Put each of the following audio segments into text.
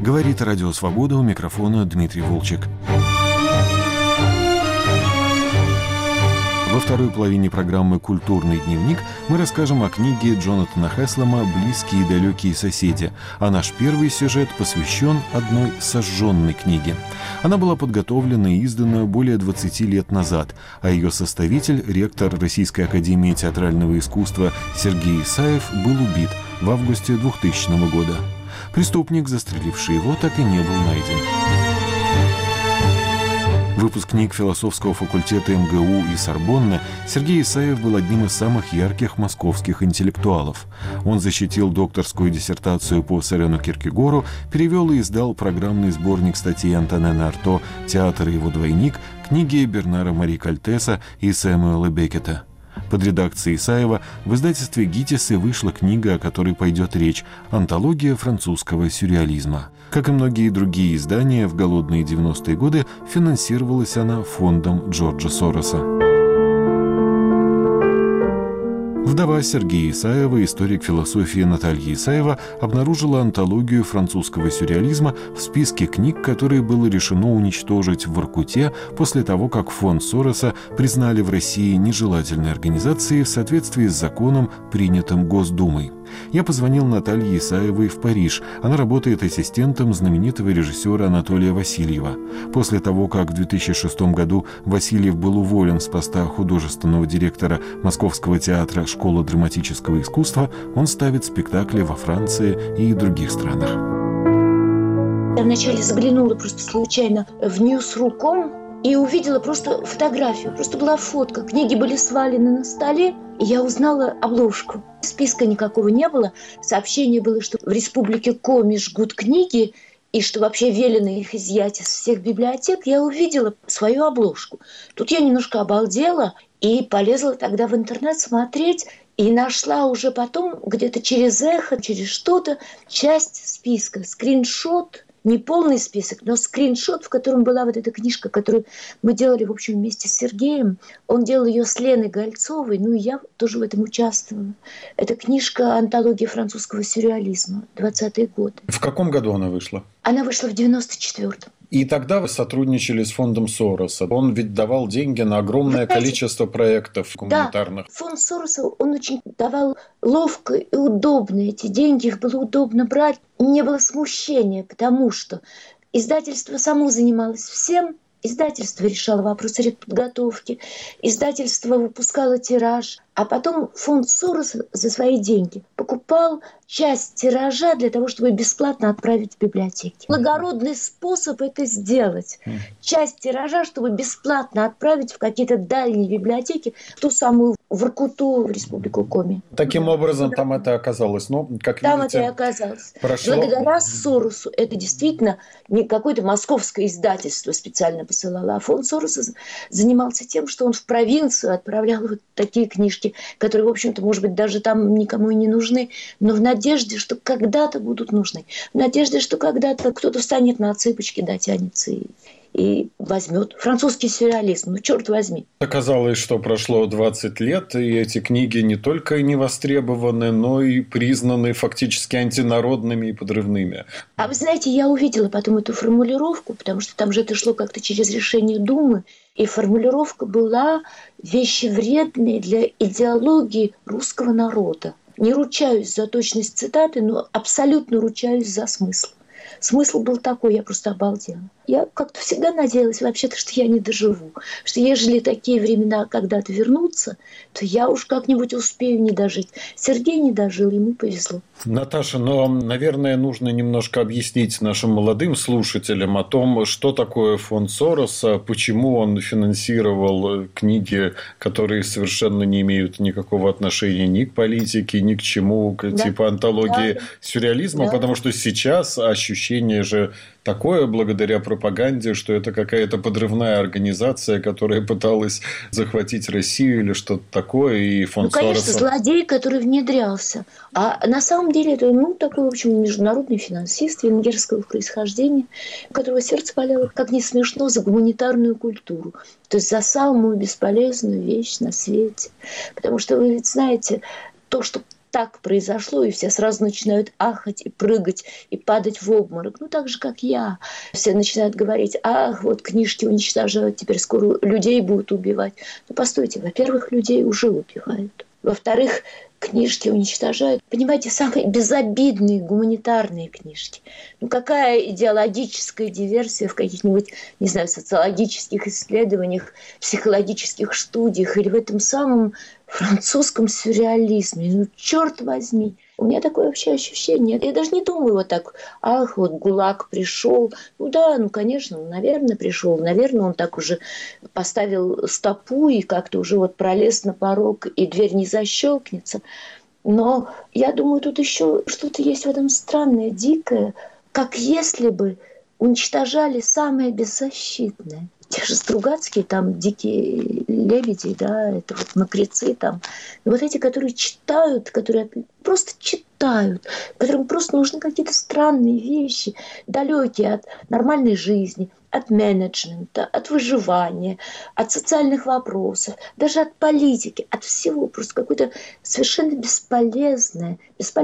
Говорит Радио Свобода, у микрофона Дмитрий Волчек. Во второй половине программы «Культурный дневник» мы расскажем о книге Джонатана Хеслема «Близкие и далекие соседи», а наш первый сюжет посвящен одной сожженной книге. Она была подготовлена и издана более 20 лет назад, а ее составитель, ректор Российской академии театрального искусства Сергей Исаев, был убит в августе 2000 года. Преступник, застреливший его, так и не был найден. Выпускник философского факультета МГУ и Сорбонны, Сергей Исаев был одним из самых ярких московских интеллектуалов. Он защитил докторскую диссертацию по Сорену Киркегору, перевел и издал программный сборник статей Антонена Арто «Театр и его двойник», книги Бернара Мари Кальтеса и Сэмюэла Беккета. Под редакцией Исаева в издательстве «Гитисы» вышла книга, о которой пойдет речь «Антология французского сюрреализма». Как и многие другие издания, в голодные 90-е годы финансировалась она фондом Джорджа Сороса. Вдова Сергея Исаева, историк философии Наталья Исаева, обнаружила антологию французского сюрреализма в списке книг, которые было решено уничтожить в Воркуте после того, как фонд Сороса признали в России нежелательной организацией в соответствии с законом, принятым Госдумой. Я позвонил Наталье Исаевой в Париж. Она работает ассистентом знаменитого режиссера Анатолия Васильева. После того, как в 2006 году Васильев был уволен с поста художественного директора Московского театра «Школа драматического искусства», он ставит спектакли во Франции и других странах. Я вначале заглянула просто случайно в News.ru.com и увидела просто фотографию. Просто была фотка. Книги были свалены на столе, и я узнала обложку. Списка никакого не было. Сообщение было, что в республике Коми жгут книги, и что вообще велено их изъять из всех библиотек. Я увидела свою обложку. Тут я немножко обалдела и полезла тогда в интернет смотреть. И нашла уже потом, где-то через Эхо, через что-то, часть списка, скриншот. Не полный список, но скриншот, в котором была вот эта книжка, которую мы делали, в общем, вместе с Сергеем. Он делал ее с Леной Гольцовой, ну и я тоже в этом участвовала. Это книжка «Антология французского сюрреализма», 20-е годы. В каком году она вышла? Она вышла в 94-м. И тогда вы сотрудничали с фондом Сороса. Он ведь давал деньги на огромное количество проектов гуманитарных. Да, фонд Сороса, он очень давал ловко и удобно эти деньги. Их было удобно брать. Не было смущения, потому что издательство само занималось всем. Издательство решало вопросы редподготовки. Издательство выпускало тираж. А потом фонд Сороса за свои деньги покупал часть тиража для того, чтобы бесплатно отправить в библиотеки. Благородный способ это сделать. Часть тиража, чтобы бесплатно отправить в какие-то дальние библиотеки, в ту самую Воркуту, в республику Коми. Таким образом, там это оказалось. Но, как там видите, это и оказалось. Прошло... Благодаря Соросу это действительно не какое-то московское издательство специально посылало, а фонд Сороса занимался тем, что он в провинцию отправлял вот такие книжки, которые, в общем-то, может быть, даже там никому и не нужны, но в надежде, что когда-то будут нужны. В надежде, что когда-то кто-то встанет на цыпочки, дотянется и возьмет. Французский сюрреализм, ну, черт возьми. Оказалось, что прошло 20 лет, и эти книги не только не востребованы, но и признаны фактически антинародными и подрывными. А вы знаете, я увидела потом эту формулировку, потому что там же это шло как-то через решение Думы, и формулировка была «вещи вредные для идеологии русского народа». Не ручаюсь за точность цитаты, но абсолютно ручаюсь за смысл. Смысл был такой, я просто обалдела. Я как-то всегда надеялась вообще-то, что я не доживу. Что ежели такие времена когда-то вернутся, то я уж как-нибудь успею не дожить. Сергей не дожил, ему повезло. Наташа, но, наверное, нужно немножко объяснить нашим молодым слушателям о том, что такое фонд Сороса, почему он финансировал книги, которые совершенно не имеют никакого отношения ни к политике, ни к чему, типа антологии сюрреализма, потому что сейчас ощущение же такое, благодаря пропаганде, что это какая-то подрывная организация, которая пыталась захватить Россию или что-то такое, и фонд Сороса... конечно, злодей, который внедрялся. А на самом деле это, такой, в общем, международный финансист венгерского происхождения, у которого сердце болело, как не смешно, за гуманитарную культуру. То есть за самую бесполезную вещь на свете. Потому что вы ведь знаете, то, что так произошло, и все сразу начинают ахать и прыгать, и падать в обморок. Ну, так же, как я. Все начинают говорить: ах, вот книжки уничтожают, теперь скоро людей будут убивать. Ну, постойте, во-первых, людей уже убивают. Во-вторых, книжки уничтожают. Понимаете, самые безобидные гуманитарные книжки. Ну, какая идеологическая диверсия в каких-нибудь, не знаю, социологических исследованиях, психологических студиях или в этом самом французском сюрреализме. Ну, черт возьми. У меня такое вообще ощущение. Я даже не думаю вот так: ах, вот ГУЛАГ пришел. Ну да, ну, конечно, наверное, пришел. Наверное, он так уже поставил стопу и как-то уже вот пролез на порог, и дверь не защелкнется. Но я думаю, тут еще что-то есть в этом странное, дикое, как если бы уничтожали самое беззащитное. Те же Стругацкие, там, дикие лебеди, да, это вот мокрецы там. И вот эти, которые читают, которые просто читают, которым просто нужны какие-то странные вещи, далекие от нормальной жизни, от менеджмента, от выживания, от социальных вопросов, даже от политики, от всего. Просто какое-то совершенно бесполезное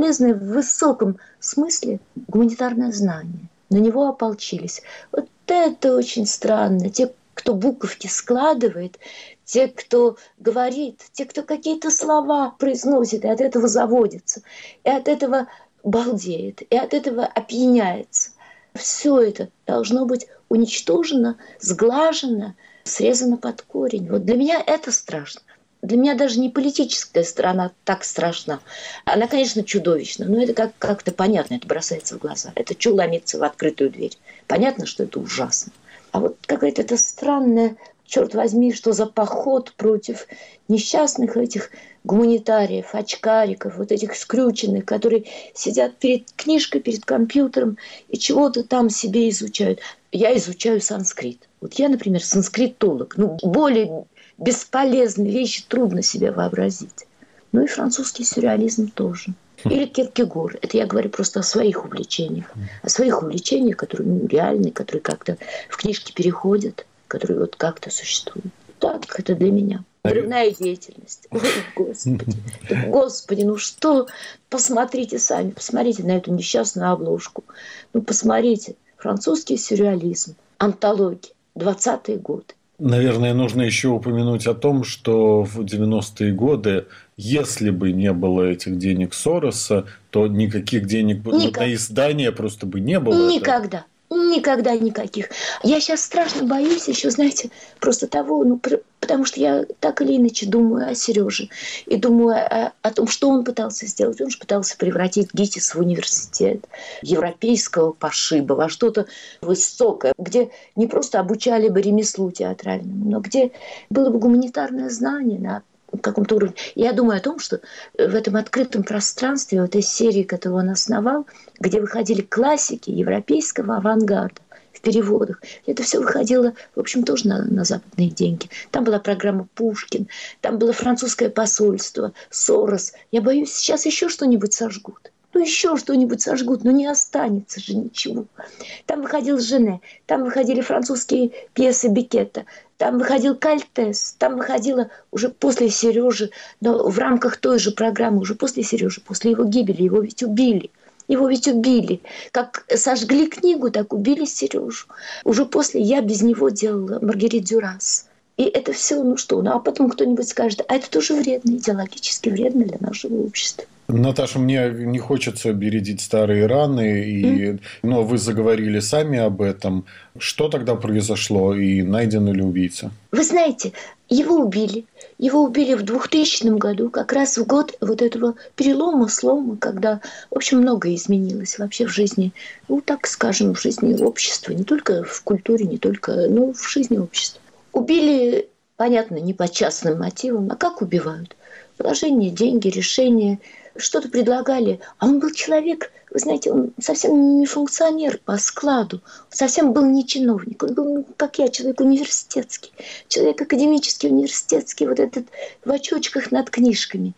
в высоком смысле гуманитарное знание. На него ополчились. Вот это очень странно. Те, кто буковки складывает, те, кто говорит, те, кто какие-то слова произносит, и от этого заводится, и от этого балдеет, и от этого опьяняется. Все это должно быть уничтожено, сглажено, срезано под корень. Вот для меня это страшно. Для меня даже не политическая сторона так страшна. Она, конечно, чудовищна, но это как-то понятно, это бросается в глаза. Это чё ломиться в открытую дверь? Понятно, что это ужасно. А вот какая-то это странная, черт возьми, что за поход против несчастных этих гуманитариев, очкариков, вот этих скрюченных, которые сидят перед книжкой, перед компьютером и чего-то там себе изучают. Я изучаю санскрит. Вот я, например, санскритолог. Ну, более бесполезные вещи трудно себе вообразить. Ну и французский сюрреализм тоже. Или Киркегор. Это я говорю просто о своих увлечениях. О своих увлечениях, которые реальные, которые как-то в книжки переходят, которые вот как-то существуют. Так, это для меня. Взрывная деятельность. Ой, Господи. Господи, ну что? Посмотрите сами. Посмотрите на эту несчастную обложку. Ну, посмотрите. Французский сюрреализм. Антология. 20-е годы. Наверное, нужно еще упомянуть о том, что в 90-е годы, если бы не было этих денег Сороса, то никаких денег на издание просто бы не было. Никогда. Никогда никаких. Я сейчас страшно боюсь еще, знаете, просто того, потому что я так или иначе думаю о Сереже и думаю о том, что он пытался сделать. Он же пытался превратить ГИТИС в университет европейского пошиба, во что-то высокое, где не просто обучали бы ремеслу театральному, но где было бы гуманитарное знание на каком-то уровне. Я думаю о том, что в этом открытом пространстве, в этой серии, которую он основал, где выходили классики европейского авангарда в переводах, это все выходило, в общем, тоже на западные деньги. Там была программа «Пушкин», там было французское посольство, Сорос. Я боюсь, сейчас еще что-нибудь сожгут. Ну, еще что-нибудь сожгут, но не останется же ничего. Там выходил Жене, там выходили французские пьесы Беккета, там выходил Кальтес, там выходило уже после Сережи, но в рамках той же программы, уже после Сережи, после его гибели, его ведь убили. Его ведь убили. Как сожгли книгу, так убили Сережу. Уже после я без него делала Маргерит Дюрас. И это все, а потом кто-нибудь скажет: а это тоже вредно, идеологически вредно для нашего общества. Наташа, мне не хочется бередить старые раны, но вы заговорили сами об этом. Что тогда произошло и найден ли убийца? Вы знаете, его убили. Его убили в 2000 году, как раз в год вот этого перелома, слома, когда, в общем, многое изменилось вообще в жизни, так скажем, в жизни общества, не только в культуре, не только, в жизни общества. Убили, понятно, не по частным мотивам, а как убивают? Положение, деньги, решения, что-то предлагали. А он был человек, вы знаете, он совсем не функционер по складу, совсем был не чиновник. Он был, как я, человек университетский, человек академический, университетский, вот этот в очочках над книжками.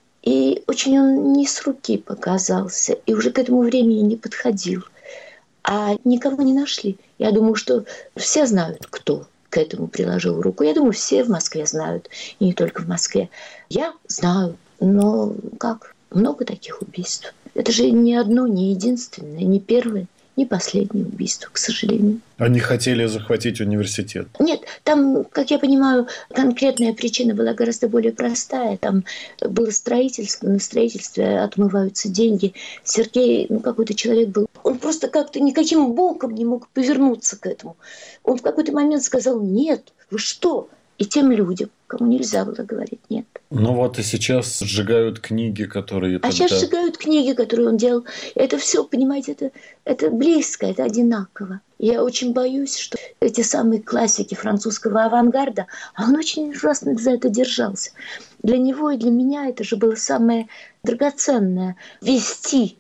И очень он не с руки показался, и уже к этому времени не подходил. А никого не нашли. Я думаю, что все знают, кто к этому приложил руку. Я думаю, все в Москве знают, и не только в Москве. Я знаю, но как? Много таких убийств. Это же не одно, не единственное, не первое, не последнее убийство, к сожалению. Они хотели захватить университет. Нет, там, как я понимаю, конкретная причина была гораздо более простая. Там было строительство, на строительстве отмываются деньги. Сергей, какой-то человек был, он просто как-то никаким боком не мог повернуться к этому. Он в какой-то момент сказал: нет, вы что? И тем людям, кому нельзя было говорить нет. Ну вот и сейчас сжигают книги, которые тогда... сейчас сжигают книги, которые он делал. Это все, понимаете, это близко, это одинаково. Я очень боюсь, что эти самые классики французского авангарда, он очень ужасно за это держался. Для него и для меня это же было самое драгоценное. Вести,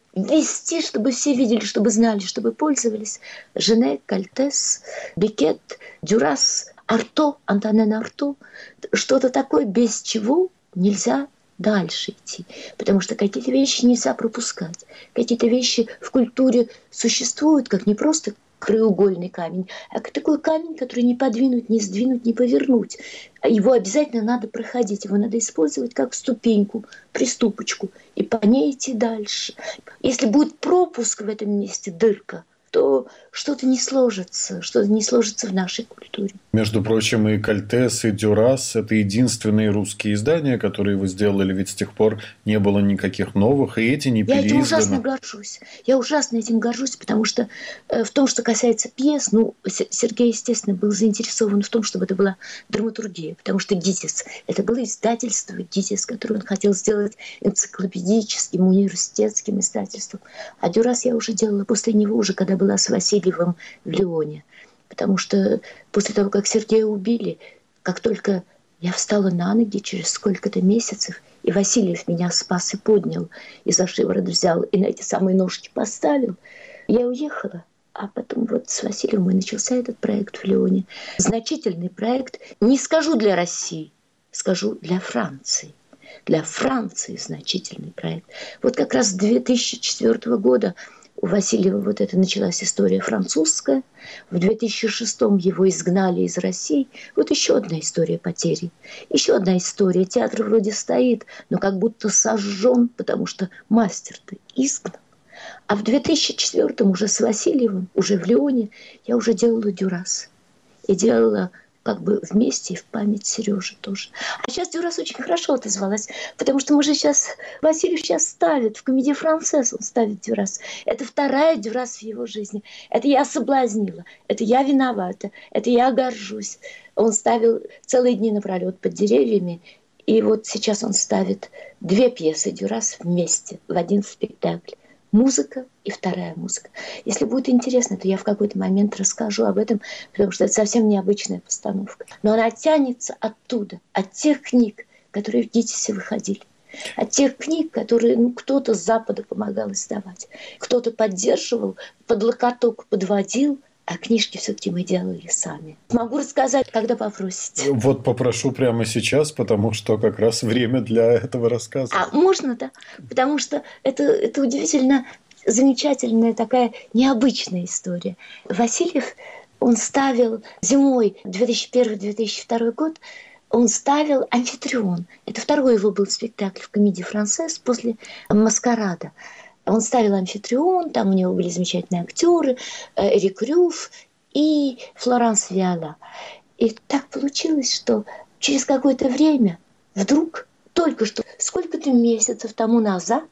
чтобы все видели, чтобы знали, чтобы пользовались. Жене, Кальтес, Бекет, Дюрас, Арто, Антонен Арто. Что-то такое, без чего нельзя дальше идти. Потому что какие-то вещи нельзя пропускать. Какие-то вещи в культуре существуют, как не просто краеугольный камень, а как такой камень, который не подвинуть, не сдвинуть, не повернуть. Его обязательно надо проходить, его надо использовать как ступеньку, приступочку, и по ней идти дальше. Если будет пропуск в этом месте, дырка, то что-то не сложится в нашей культуре. Между прочим, и Кальтес, и Дюрас – это единственные русские издания, которые вы сделали, ведь с тех пор не было никаких новых, и эти не переизданы. Я этим ужасно горжусь. Я ужасно этим горжусь, потому что в том, что касается пьес, Сергей, естественно, был заинтересован в том, чтобы это была драматургия, потому что ГИТИС – это было издательство ГИТИС, которое он хотел сделать энциклопедическим, университетским издательством. А Дюрас я уже делала после него, уже когда была с Васильевым в Лионе. Потому что после того, как Сергея убили, как только я встала на ноги через сколько-то месяцев, и Васильев меня спас и поднял, и за шиворот взял, и на эти самые ножки поставил, я уехала. А потом вот с Васильевым и начался этот проект в Лионе. Значительный проект, не скажу для России, скажу для Франции. Для Франции значительный проект. Вот как раз с 2004 года у Васильева вот это началась история французская. В 2006-м его изгнали из России. Вот еще одна история потери. Еще одна история. Театр вроде стоит, но как будто сожжен, потому что мастер-то изгнан. А в 2004-м уже с Васильевым, уже в Лионе, я уже делала Дюрас. И делала как бы вместе и в память Сережи тоже. А сейчас Дюрас очень хорошо отозвалась, потому что мы же сейчас... Васильев сейчас ставит, в комедии «Францесс» он ставит Дюрас. Это вторая Дюрас в его жизни. Это я соблазнила, это я виновата, это я горжусь. Он ставил целые дни напролет под деревьями, и вот сейчас он ставит 2 пьесы Дюрас вместе в один спектакль. Музыка и вторая музыка. Если будет интересно, то я в какой-то момент расскажу об этом, потому что это совсем необычная постановка. Но она тянется оттуда, от тех книг, которые в ГИТИСе выходили. От тех книг, которые кто-то с Запада помогал издавать. Кто-то поддерживал, под локоток подводил, а книжки все-таки мы делали сами. Могу рассказать, когда попросите. Вот попрошу прямо сейчас, потому что как раз время для этого рассказа. А можно, да? Потому что это удивительно замечательная такая необычная история. Васильев, он ставил зимой 2001-2002 год, он ставил «Амфитрион». Это второй его был спектакль в комедии «Францесс» после «Маскарада». Он ставил «Амфитрион», там у него были замечательные актеры, Эрик Рюф и Флоранс Виола. И так получилось, что через какое-то время вдруг, только что, сколько-то месяцев тому назад,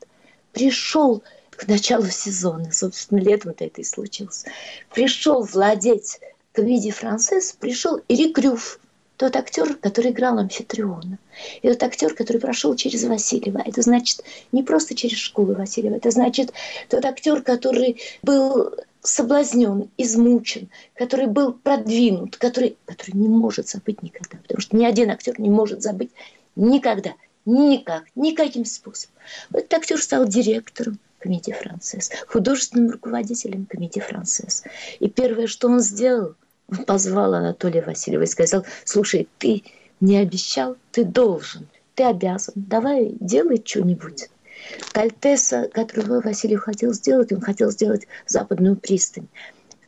пришел к началу сезона, собственно, летом-то это и случилось, пришел владеть комедией «Францесс», пришел Эрик Рюф, тот актер, который играл Амфитриона. И тот актер, который прошел через Васильева. Это значит не просто через школу Васильева. Это значит тот актер, который был соблазнен, измучен, который был продвинут, который не может забыть никогда. Потому что ни один актер не может забыть никогда. Никак. Никаким способом. Этот актер стал директором комедии «Францесс», художественным руководителем комедии «Францесс». И первое, что он сделал, он позвал Анатолия Васильева и сказал: слушай, ты не обещал, ты должен, ты обязан, давай делай что-нибудь. Кальтеса, которого Васильев хотел сделать, он хотел сделать Западную пристань.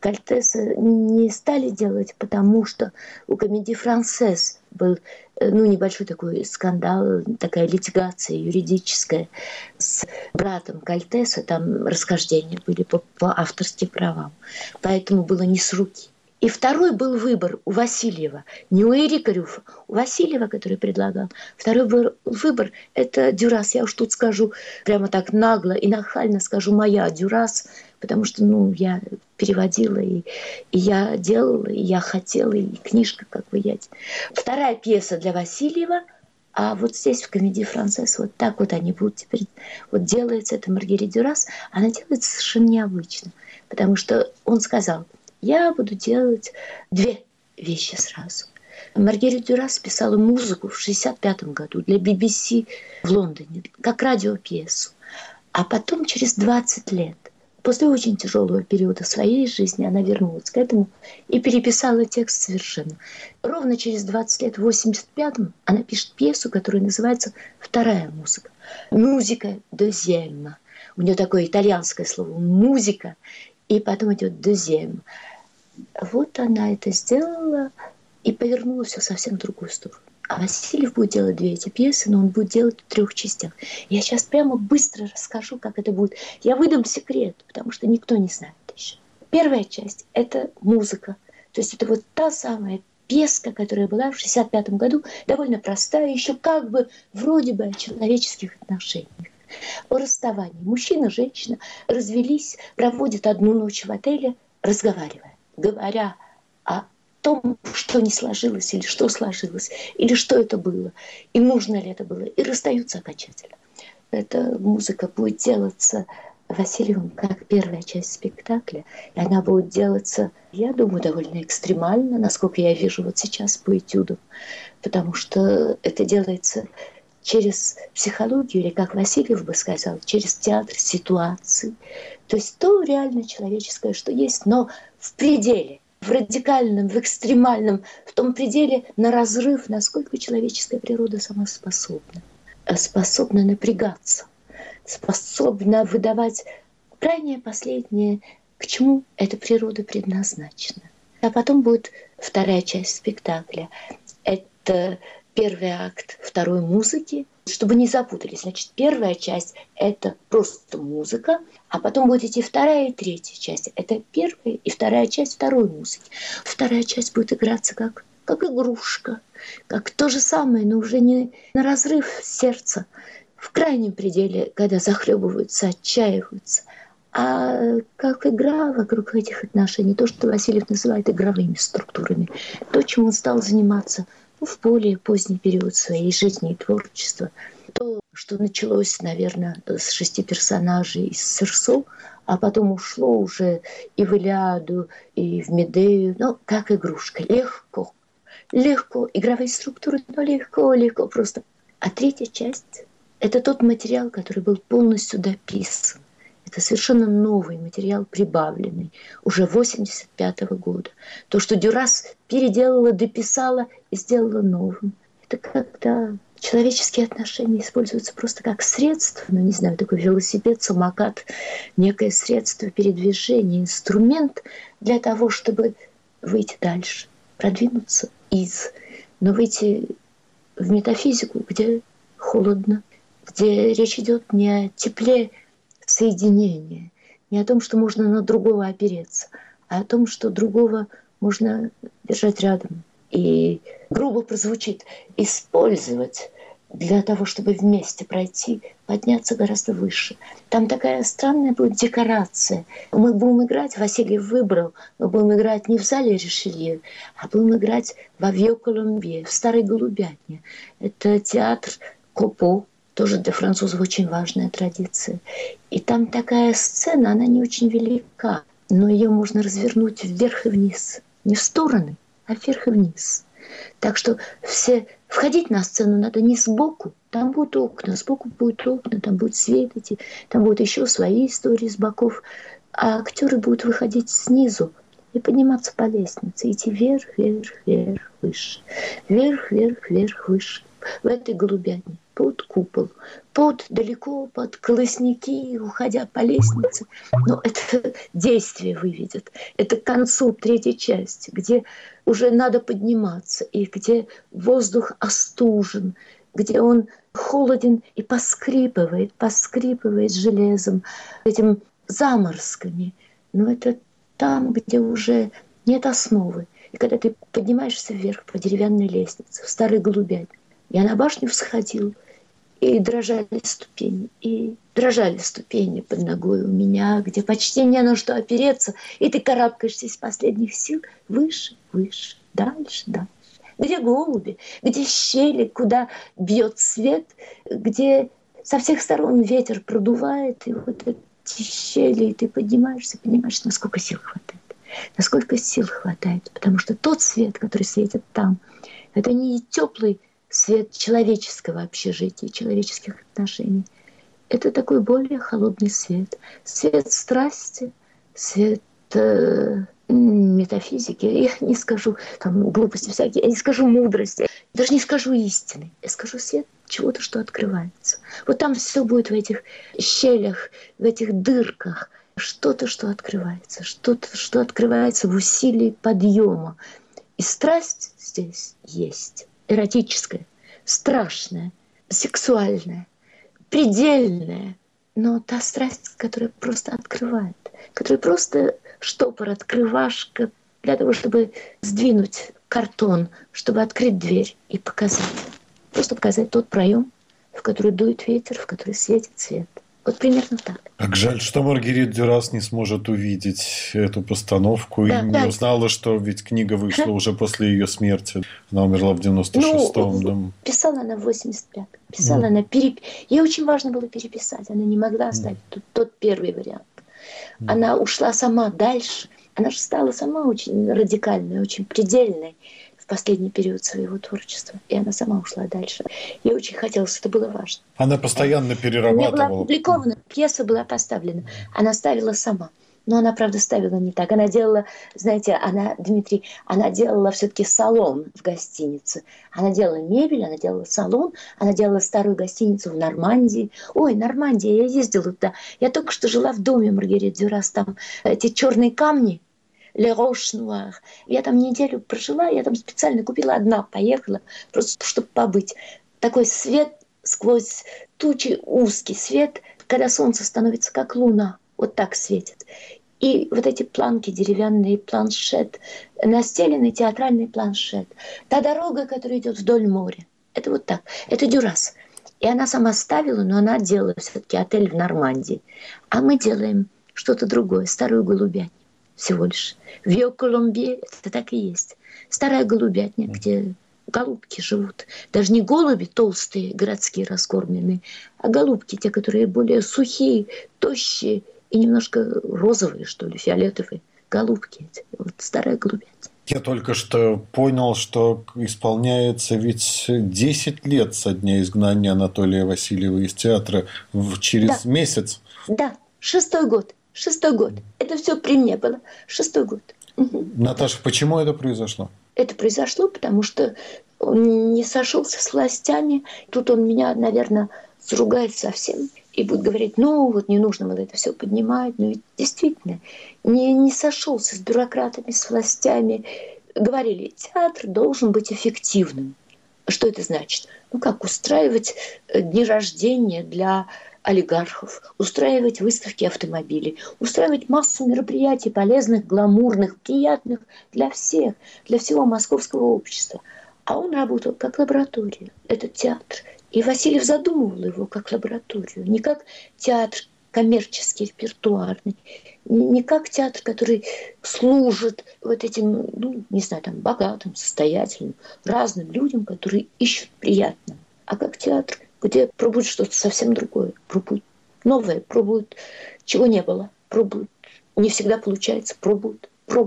Кальтеса не стали делать, потому что у Комедии Франсез был небольшой такой скандал, такая литигация юридическая с братом Кальтеса, там расхождения были по авторским правам, поэтому было не с руки. И второй был выбор у Васильева, не у Эрика Рюфа, у Васильева, который предлагал. Второй был выбор – это Дюрас. Я уж тут скажу прямо так нагло и нахально скажу «моя Дюрас», потому что я переводила, и я делала, и я хотела, и книжка как бы я. Вторая пьеса для Васильева, а вот здесь в Комедии Франсез вот так вот они будут теперь. Вот делается это Маргерит Дюрас, она делается совершенно необычно, потому что он сказал – я буду делать две вещи сразу. Маргерит Дюрас писала музыку в 1965 году для BBC в Лондоне, как радиопьесу. А потом, через 20 лет, после очень тяжелого периода своей жизни, она вернулась к этому и переписала текст совершенно. Ровно через 20 лет, в 1985-м, она пишет пьесу, которая называется «Вторая музыка». Музыка deuxième. У нее такое итальянское слово «музыка», и потом идет deuxième. Вот она это сделала и повернула все совсем в другую сторону. А Васильев будет делать две эти пьесы, но он будет делать в 3 частях. Я сейчас прямо быстро расскажу, как это будет. Я выдам секрет, потому что никто не знает еще. Первая часть – это музыка. То есть это вот та самая пьеска, которая была в 1965 году, довольно простая, еще как бы вроде бы о человеческих отношениях. О расставании. Мужчина, женщина развелись, проводят одну ночь в отеле, разговаривая, говоря о том, что не сложилось, или что сложилось, или что это было, и нужно ли это было, и расстаются окончательно. Эта музыка будет делаться Васильевым как первая часть спектакля, и она будет делаться, я думаю, довольно экстремально, насколько я вижу вот сейчас по этюдам, потому что это делается через психологию, или, как Васильев бы сказал, через театр ситуаций. То есть то реально человеческое, что есть, но в пределе, в радикальном, в экстремальном, в том пределе на разрыв, насколько человеческая природа сама способна. Способна напрягаться, способна выдавать крайнее последнее, к чему эта природа предназначена. А потом будет вторая часть спектакля. Это первый акт второй музыки, чтобы не запутались. Значит, первая часть – это просто музыка, а потом будет идти вторая и третья часть. Это первая и вторая часть второй музыки. Вторая часть будет играться как игрушка, как то же самое, но уже не на разрыв сердца, в крайнем пределе, когда захлебываются, отчаиваются, а как игра вокруг этих отношений, то, что Васильев называет игровыми структурами, то, чем он стал заниматься в более поздний период своей жизни и творчества. То, что началось, наверное, с 6 персонажей из Серсо, а потом ушло уже и в Илиаду, и в Медею, но как игрушка. Легко, игровые структуры, но легко просто. А третья часть – это тот материал, который был полностью дописан. Это совершенно новый материал, прибавленный, уже 1985 года. То, что Дюрас переделала, дописала и сделала новым. Это когда человеческие отношения используются просто как средство, не знаю, такой велосипед, самокат, некое средство передвижения, инструмент для того, чтобы выйти дальше, продвинуться но выйти в метафизику, где холодно, где речь идет не о тепле, соединение, не о том, что можно на другого опереться, а о том, что другого можно держать рядом. И грубо прозвучит, использовать для того, чтобы вместе пройти, подняться гораздо выше. Там такая странная будет декорация. Мы будем играть, Васильев выбрал, мы будем играть не в зале Ришелье, а будем играть во Вьё-Колумбье, в Старой Голубятне. Это театр Копо, тоже для французов очень важная традиция. И там такая сцена, она не очень велика, но ее можно развернуть вверх и вниз. Не в стороны, а вверх и вниз. Так что входить на сцену надо не сбоку, там будут окна, сбоку будут окна, там будет свет идти, там будут еще свои истории с боков, а актеры будут выходить снизу и подниматься по лестнице, идти вверх, выше, вверх, выше. В этой голубятне под купол, далеко под колосники, уходя по лестнице. Но это действие выведет. Это к концу третьей части, где уже надо подниматься, и где воздух остужен, где он холоден и поскрипывает железом, этим заморсками. Но это там, где уже нет основы. И когда ты поднимаешься вверх по деревянной лестнице, в старой голубятне, я на башню всходил, и дрожали ступени под ногой у меня, где почти не на что опереться, и ты карабкаешься из последних сил выше, дальше. Где голуби, где щели, куда бьет свет, где со всех сторон ветер продувает, и вот эти щели, и ты поднимаешься, насколько сил хватает. Потому что тот свет, который светит там, это не теплый свет человеческого общежития, человеческих отношений. Это такой более холодный свет. Свет страсти, свет метафизики. Я не скажу там глупости всякие, я не скажу мудрости, даже не скажу истины. Я скажу свет чего-то, что открывается. Вот там все будет в этих щелях, в этих дырках. Что-то, что открывается. Что-то, что открывается в усилии подъема. И страсть здесь есть. Эротическая, страшная, сексуальная, предельная. Но та страсть, которая просто открывает. Которая просто штопор, открывашка для того, чтобы сдвинуть картон, чтобы открыть дверь и показать. Просто показать тот проем, в который дует ветер, в который светит свет. Вот примерно так. Как жаль, что Маргерит Дюрас не сможет увидеть эту постановку и не узнала, что ведь книга вышла уже после ее смерти. Она умерла в 96-м. Писала она в 85-м. Писала она Ей очень важно было переписать. Она не могла оставить тот первый вариант. Она ушла сама дальше. Она же стала сама очень радикальной, очень предельной в последний период своего творчества. И она сама ушла дальше. Ей очень хотелось, это было важно. Она постоянно перерабатывала. Не была опубликована, пьеса была поставлена. Она ставила сама. Но она, правда, ставила не так. Она делала, знаете, Дмитрий, она делала все-таки салон в гостинице. Она делала мебель, она делала салон, она делала старую гостиницу в Нормандии. Ой, Нормандия, я ездила туда. Я только что жила в доме Маргерит Дюрас. Там эти черные камни, Les Roches Noires. Я там неделю прожила, я там специально купила одна, поехала, просто чтобы побыть. Такой свет сквозь тучи, узкий свет, когда солнце становится как луна. Вот так светит. И вот эти планки, деревянный планшет, настеленный театральный планшет. Та дорога, которая идет вдоль моря. Это вот так. Это Дюрас. И она сама ставила, но она делала все-таки отель в Нормандии. А мы делаем что-то другое. Старую голубятню всего лишь. В Вио-Коломбье это так и есть. Старая голубятня, где голубки живут. Даже не голуби толстые, городские, раскормленные, а голубки, те, которые более сухие, тощие, и немножко розовые, что ли, фиолетовые. Голубки эти. Вот старая голубятня. Я только что понял, что исполняется ведь 10 лет со дня изгнания Анатолия Васильева из театра через месяц. Да, 6-й год. Это все при мне было. 6-й год. Наташа, почему это произошло? Это произошло, потому что он не сошелся с властями. Тут он меня, наверное, заругает совсем и будет говорить, не нужно было это все поднимать. Но ведь действительно, не сошелся с бюрократами, с властями. Говорили, театр должен быть эффективным. Что это значит? Как устраивать дни рождения для олигархов, устраивать выставки автомобилей, устраивать массу мероприятий полезных, гламурных, приятных для всех, для всего московского общества. А он работал как лаборатория, этот театр. И Васильев задумывал его как лабораторию, не как театр коммерческий, репертуарный, не как театр, который служит вот этим, богатым, состоятельным, разным людям, которые ищут приятного, а как театр, где пробуют что-то совсем другое, пробуют новое, пробуют чего не было, пробуют, не всегда получается, пробуют.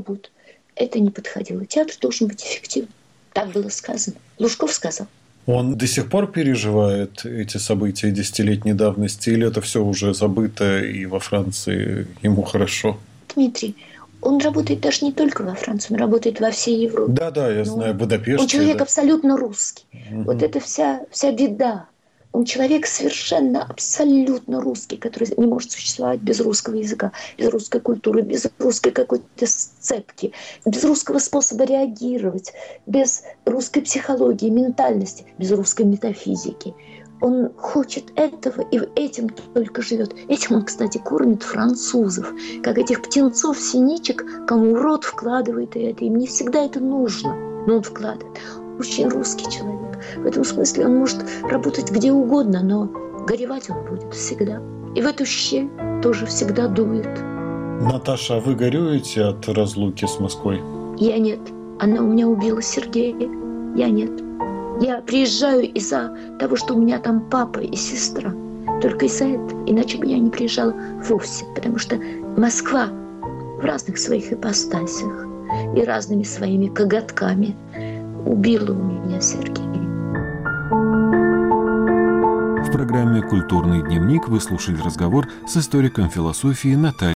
Это не подходило. Театр должен быть эффективным. Так было сказано. Лужков сказал. Он до сих пор переживает эти события десятилетней давности, или это все уже забыто, и во Франции ему хорошо? Дмитрий, он работает даже не только во Франции, он работает во всей Европе. Да, я знаю, в Будапеште. Он человек абсолютно русский. Вот это вся беда Он человек совершенно, абсолютно русский, который не может существовать без русского языка, без русской культуры, без русской какой-то сцепки, без русского способа реагировать, без русской психологии, ментальности, без русской метафизики. Он хочет этого и этим только живет. Этим он, кстати, кормит французов, как этих птенцов-синичек, кому в рот вкладывает это. Им не всегда это нужно, но он вкладывает. Очень русский человек. В этом смысле он может работать где угодно, но горевать он будет всегда. И в эту щель тоже всегда дует. Наташа, а вы горюете от разлуки с Москвой? Я нет. Она у меня убила Сергея. Я нет. Я приезжаю из-за того, что у меня там папа и сестра. Только из-за этого. Иначе бы я не приезжала вовсе. Потому что Москва в разных своих ипостасях и разными своими коготками убила у меня Сергея. В программе «Культурный дневник» вы слушали разговор с историком философии Натальей